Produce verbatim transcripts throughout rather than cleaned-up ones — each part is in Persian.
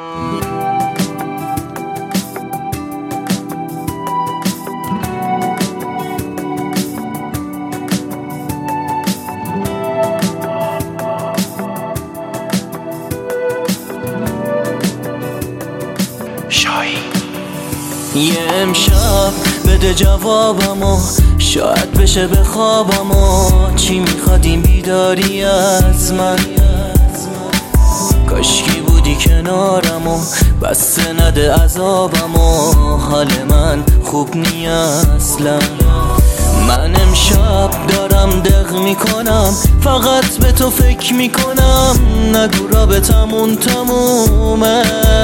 یه امشب بده جوابمو، شاید بشه به خوابمو. چی میخواد این بیداری از من؟ کاشکی بودی کنارمو، بسته نده عذابمو. حال من خوب نی اصلا. من امشب دارم دق میکنم، فقط به تو فکر میکنم. نگو رابطمون تمومه.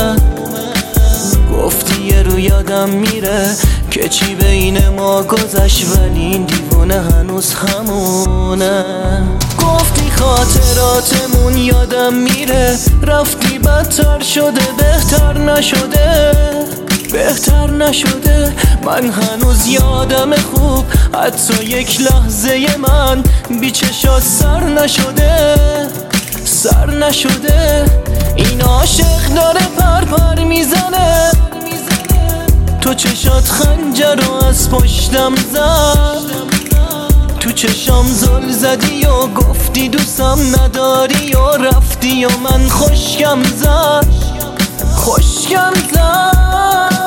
گفتی یه رو یادم میره که چی بین ما گذشت، ولی این دیوونه هنوز همونه. گفتی خاطراتمون یادم میره، رفتی بدتر شده بهتر نشده. بهتر نشده. من هنوز یادم خوب، حتی یک لحظه من بی چشات سر نشده. سر نشده. این عاشق داره پر پر میزنه، تو چشات خنجر رو از پشتم زد. تو چشام زل زدی و گفتی دوستم نداری و رفتی و من خشکم زد. خشکم زد.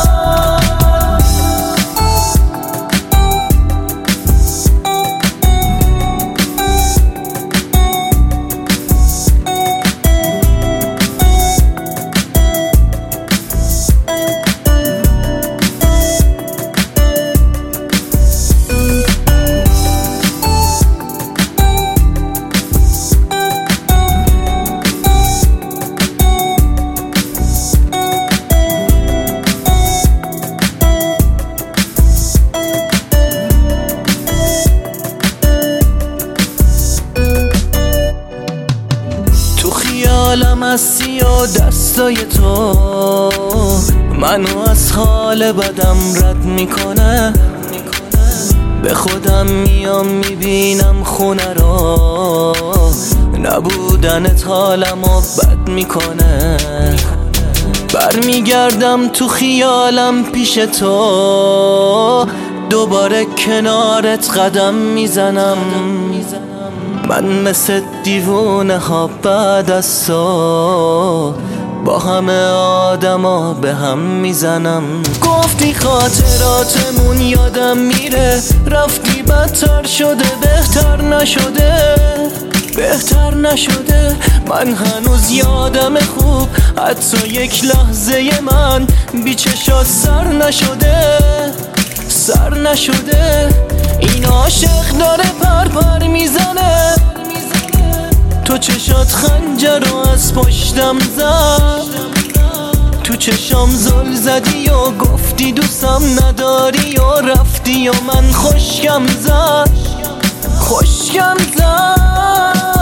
خیالم هستی و دستای تو منو از حال بدم رد میکنه. به خودم میام میبینم خونه رو، نبودنت حالمو بد میکنه. برمیگردم تو خیالم پیش تو، دوباره کنارت قدم میزنم. من مثل دیوونه ها بعد از تو با همه آدما به هم میزنم. گفتی خاطراتمون یادم میره، رفتی بدتر شده بهتر نشده. بهتر نشده. من هنوز یادم خوب، حتی یک لحظه من بی چشات سر نشده. سر نشده. این عاشق داره پر پر میزنه، تو چشات خنجر رو از پشتم زد. تو چشام زل زدی و گفتی دوستم نداری و رفتی و من خشکم زد. خشکم زد.